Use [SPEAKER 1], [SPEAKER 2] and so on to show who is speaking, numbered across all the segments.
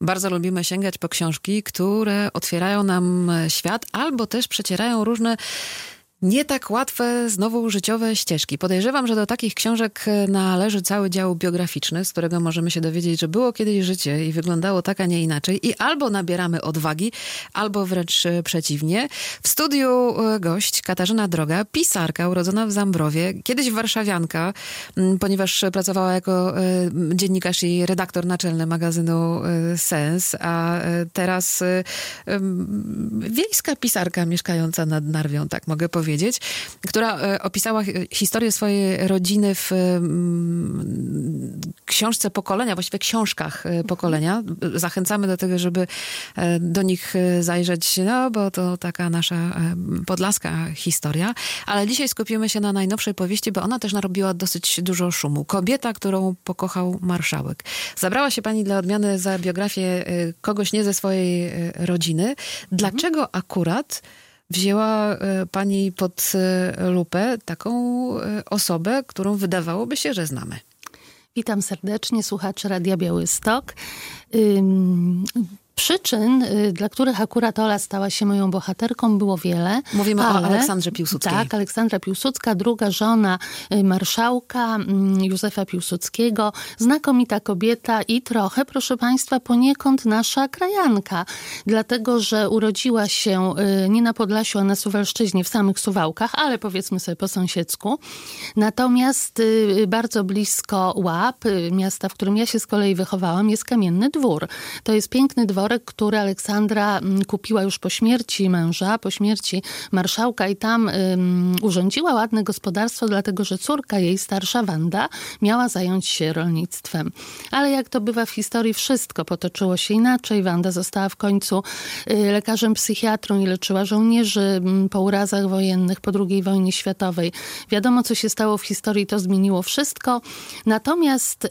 [SPEAKER 1] Bardzo lubimy sięgać po książki, które otwierają nam świat albo też przecierają różne nie tak łatwe znowu życiowe ścieżki. Podejrzewam, że do takich książek należy cały dział biograficzny, z którego możemy się dowiedzieć, że było kiedyś życie i wyglądało tak, a nie inaczej. I albo nabieramy odwagi, albo wręcz przeciwnie. W studiu gość Katarzyna Droga, pisarka urodzona w Zambrowie, kiedyś warszawianka, ponieważ pracowała jako dziennikarz i redaktor naczelny magazynu Sens, a teraz wiejska pisarka mieszkająca nad Narwią, tak mogę powiedzieć, która opisała historię swojej rodziny w książce Pokolenia, właściwie książkach Pokolenia. Zachęcamy do tego, żeby do nich zajrzeć, no bo to taka nasza podlaska historia. Ale dzisiaj skupimy się na najnowszej powieści, bo ona też narobiła dosyć dużo szumu. Kobieta, którą pokochał marszałek. Zabrała się pani dla odmiany za biografię kogoś nie ze swojej rodziny. Dlaczego akurat wzięła pani pod lupę taką osobę, którą wydawałoby się, że znamy?
[SPEAKER 2] Witam serdecznie słuchaczy Radia Białystok. Przyczyn, dla których akurat Ola stała się moją bohaterką, było wiele.
[SPEAKER 1] Mówimy o Aleksandrze Piłsudskiej.
[SPEAKER 2] Tak, Aleksandra Piłsudska, druga żona marszałka Józefa Piłsudskiego. Znakomita kobieta i trochę, proszę państwa, poniekąd nasza krajanka. Dlatego, że urodziła się nie na Podlasiu, a na Suwalszczyźnie, w samych Suwałkach, ale powiedzmy sobie po sąsiedzku. Natomiast bardzo blisko Łap, miasta, w którym ja się z kolei wychowałam, jest Kamienny Dwór. To jest piękny dworek, który Aleksandra kupiła już po śmierci męża, po śmierci marszałka i tam urządziła ładne gospodarstwo, dlatego że córka jej, starsza Wanda, miała zająć się rolnictwem. Ale jak to bywa w historii, wszystko potoczyło się inaczej. Wanda została w końcu lekarzem psychiatrą i leczyła żołnierzy po urazach wojennych, po II wojnie światowej. Wiadomo, co się stało w historii, to zmieniło wszystko. Natomiast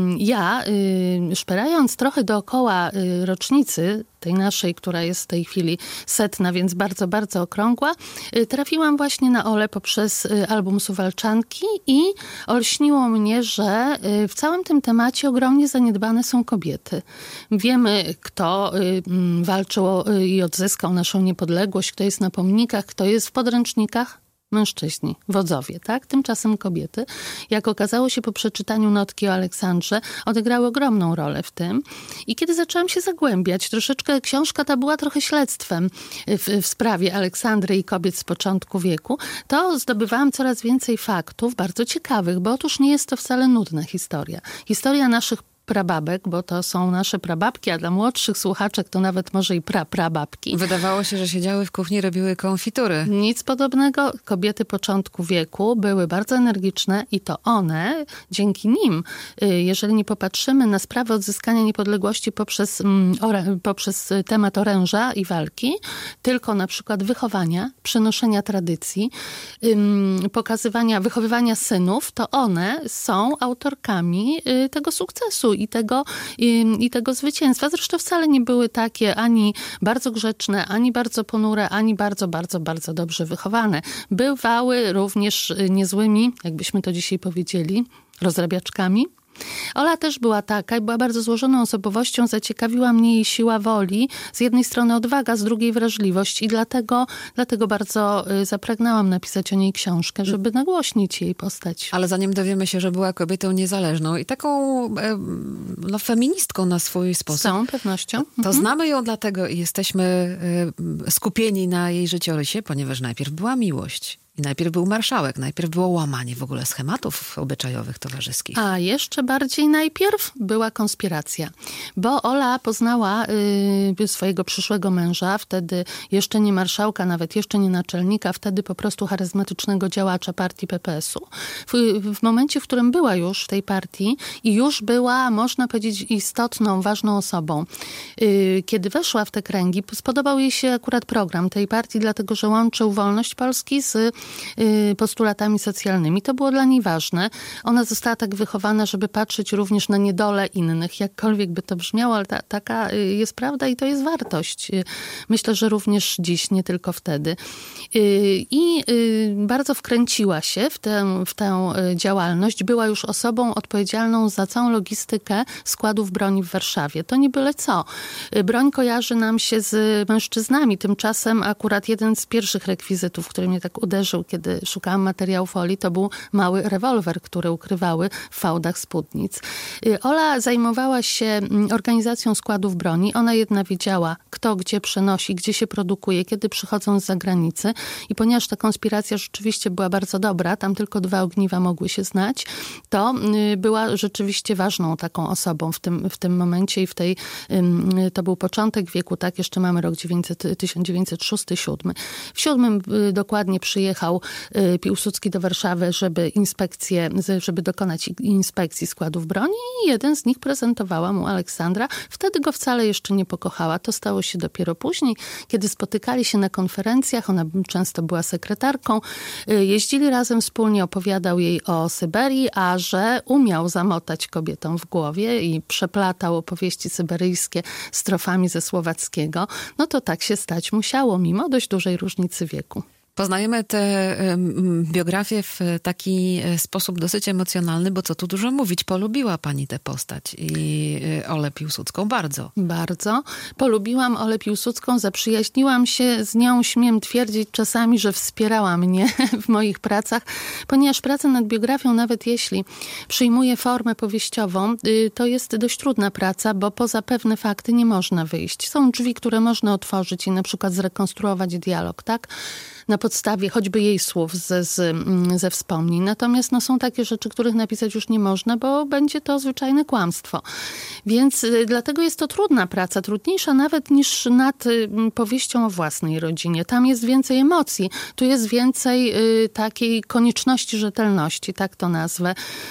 [SPEAKER 2] ja, szperając trochę dookoła rocznicy tej naszej, która jest w tej chwili 100, więc bardzo, bardzo okrągła, trafiłam właśnie na Olę poprzez album Suwalczanki i olśniło mnie, że w całym tym temacie ogromnie zaniedbane są kobiety. Wiemy, kto walczył i odzyskał naszą niepodległość, kto jest na pomnikach, kto jest w podręcznikach. Mężczyźni, wodzowie, tak? Tymczasem kobiety, jak okazało się po przeczytaniu notki o Aleksandrze, odegrały ogromną rolę w tym. I kiedy zaczęłam się zagłębiać, troszeczkę książka ta była trochę śledztwem w sprawie Aleksandry i kobiet z początku wieku, to zdobywałam coraz więcej faktów, bardzo ciekawych, bo otóż nie jest to wcale nudna historia. Historia naszych prababek, bo to są nasze prababki, a dla młodszych słuchaczek to nawet może i prababki.
[SPEAKER 1] Wydawało się, że siedziały w kuchni, robiły konfitury.
[SPEAKER 2] Nic podobnego. Kobiety początku wieku były bardzo energiczne i to one, dzięki nim, jeżeli nie popatrzymy na sprawę odzyskania niepodległości poprzez temat oręża i walki, tylko na przykład wychowania, przenoszenia tradycji, wychowywania synów, to one są autorkami tego sukcesu i tego zwycięstwa. Zresztą wcale nie były takie ani bardzo grzeczne, ani bardzo ponure, ani bardzo, bardzo, bardzo dobrze wychowane. Bywały również niezłymi, jakbyśmy to dzisiaj powiedzieli, rozrabiaczkami. Ola też była taka i była bardzo złożoną osobowością. Zaciekawiła mnie jej siła woli. Z jednej strony odwaga, z drugiej wrażliwość i dlatego bardzo zapragnęłam napisać o niej książkę, żeby nagłośnić jej postać.
[SPEAKER 1] Ale zanim dowiemy się, że była kobietą niezależną i taką feministką na swój sposób.
[SPEAKER 2] Z całą pewnością.
[SPEAKER 1] To znamy ją dlatego i jesteśmy skupieni na jej życiorysie, ponieważ najpierw była miłość. I najpierw był marszałek, najpierw było łamanie w ogóle schematów obyczajowych, towarzyskich.
[SPEAKER 2] A jeszcze bardziej najpierw była konspiracja. Bo Ola poznała swojego przyszłego męża, wtedy jeszcze nie marszałka, nawet jeszcze nie naczelnika, wtedy po prostu charyzmatycznego działacza partii PPS-u. W momencie, w którym była już w tej partii i już była, można powiedzieć, istotną, ważną osobą. Kiedy weszła w te kręgi, spodobał jej się akurat program tej partii, dlatego że łączył wolność Polski z postulatami socjalnymi. To było dla niej ważne. Ona została tak wychowana, żeby patrzeć również na niedolę innych, jakkolwiek by to brzmiało, ale taka jest prawda i to jest wartość. Myślę, że również dziś, nie tylko wtedy. I bardzo wkręciła się w tę działalność. Była już osobą odpowiedzialną za całą logistykę składów broni w Warszawie. To nie byle co. Broń kojarzy nam się z mężczyznami. Tymczasem akurat jeden z pierwszych rekwizytów, który mnie tak uderzył, kiedy szukałam materiału folii, to był mały rewolwer, który ukrywały w fałdach spódnic. Ola zajmowała się organizacją składów broni. Ona jedna wiedziała, kto gdzie przenosi, gdzie się produkuje, kiedy przychodzą z zagranicy. I ponieważ ta konspiracja rzeczywiście była bardzo dobra, tam tylko 2 ogniwa mogły się znać, to była rzeczywiście ważną taką osobą w tym momencie i to był początek wieku, tak, jeszcze mamy rok 1906-1907. W 7 dokładnie przyjechał Piłsudski do Warszawy, żeby dokonać inspekcji składów broni i jeden z nich prezentowała mu Aleksandra. Wtedy go wcale jeszcze nie pokochała. To stało się dopiero później, kiedy spotykali się na konferencjach. Ona często była sekretarką. Jeździli razem wspólnie, opowiadał jej o Syberii, a że umiał zamotać kobietom w głowie i przeplatał opowieści syberyjskie strofami ze słowackiego, no to tak się stać musiało, mimo dość dużej różnicy wieku.
[SPEAKER 1] Poznajemy tę biografię w taki sposób dosyć emocjonalny, bo co tu dużo mówić, polubiła pani tę postać i Olę Piłsudską bardzo.
[SPEAKER 2] Bardzo. Polubiłam Olę Piłsudską, zaprzyjaźniłam się z nią, śmiem twierdzić czasami, że wspierała mnie w moich pracach, ponieważ praca nad biografią, nawet jeśli przyjmuje formę powieściową, to jest dość trudna praca, bo poza pewne fakty nie można wyjść. Są drzwi, które można otworzyć i na przykład zrekonstruować dialog, tak? Na podstawie choćby jej słów ze wspomnień. Natomiast są takie rzeczy, których napisać już nie można, bo będzie to zwyczajne kłamstwo. Więc dlatego jest to trudna praca, trudniejsza nawet niż nad powieścią o własnej rodzinie. Tam jest więcej emocji, tu jest więcej takiej konieczności rzetelności, tak to nazwę.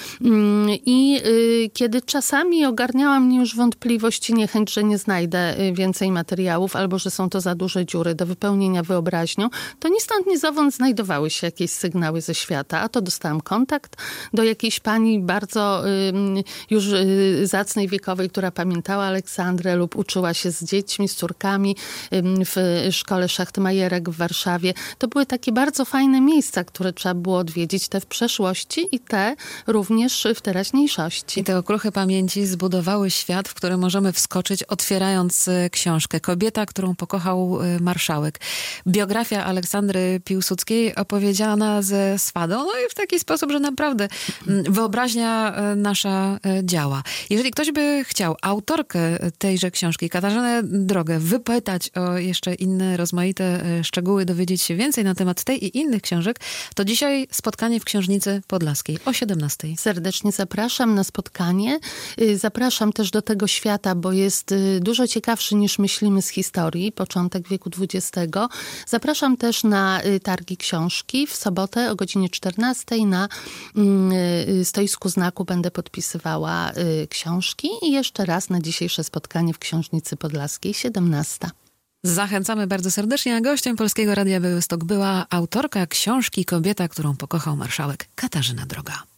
[SPEAKER 2] I kiedy czasami ogarniała mnie już wątpliwość i niechęć, że nie znajdę więcej materiałów, albo że są to za duże dziury do wypełnienia wyobraźnią, to ni stąd, ni zowąd znajdowały się jakieś sygnały ze świata. A to dostałam kontakt do jakiejś pani bardzo już zacnej wiekowej, która pamiętała Aleksandrę lub uczyła się z dziećmi, z córkami w szkole Schachtmajerek w Warszawie. To były takie bardzo fajne miejsca, które trzeba było odwiedzić, te w przeszłości i te również w teraźniejszości.
[SPEAKER 1] I te okruchy pamięci zbudowały świat, w który możemy wskoczyć, otwierając książkę. Kobieta, którą pokochał marszałek. Biografia Aleksandry Piłsudskiej opowiedziana ze swadą, no i w taki sposób, że naprawdę wyobraźnia nasza działa. Jeżeli ktoś by chciał autorkę tejże książki, Katarzynę Drogę, wypytać o jeszcze inne rozmaite szczegóły, dowiedzieć się więcej na temat tej i innych książek, to dzisiaj spotkanie w Książnicy Podlaskiej o 17:00.
[SPEAKER 2] Serdecznie zapraszam na spotkanie. Zapraszam też do tego świata, bo jest dużo ciekawszy niż myślimy z historii, początek wieku XX. Zapraszam też na targi książki w sobotę o godzinie 14:00 na stoisku Znaku będę podpisywała książki i jeszcze raz na dzisiejsze spotkanie w Książnicy Podlaskiej 17:00.
[SPEAKER 1] Zachęcamy bardzo serdecznie, a gościem Polskiego Radia Białystok była autorka książki Kobieta, którą pokochał marszałek, Katarzyna Droga.